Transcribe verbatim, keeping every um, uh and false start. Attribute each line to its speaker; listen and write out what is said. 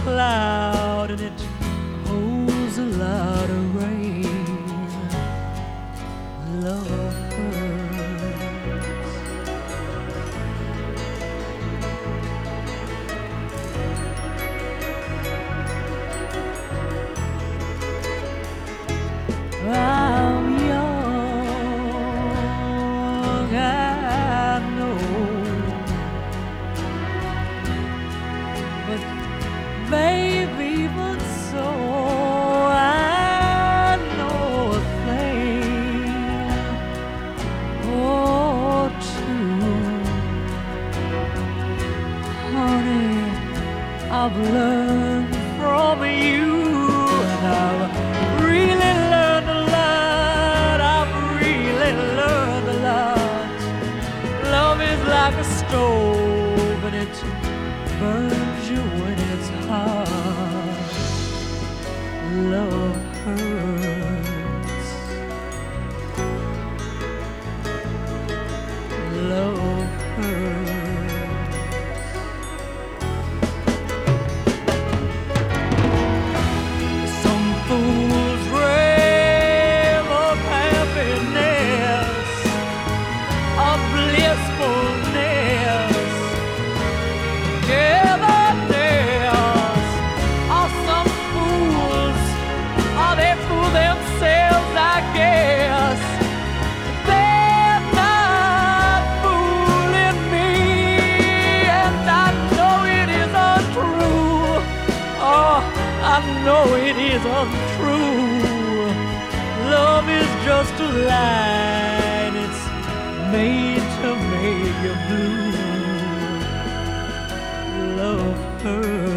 Speaker 1: cloud and it holds a lot of rain. Love hurts. I'm young, I know, but baby, even so, I know a thing or two. Honey, I've learned from you, and I've really learned a lot. I've really learned a lot. Love is like a stove, and it burns you when it's hot. Love hurts. Love hurts. Some fools dream of happiness, of blissfulness. Yeah, but there's are some fools, or they fool themselves, I guess. They're not fooling me, and I know it is untrue. Oh, I know it is untrue. Love is just a lie, and it's made to make you blue. Love hurts.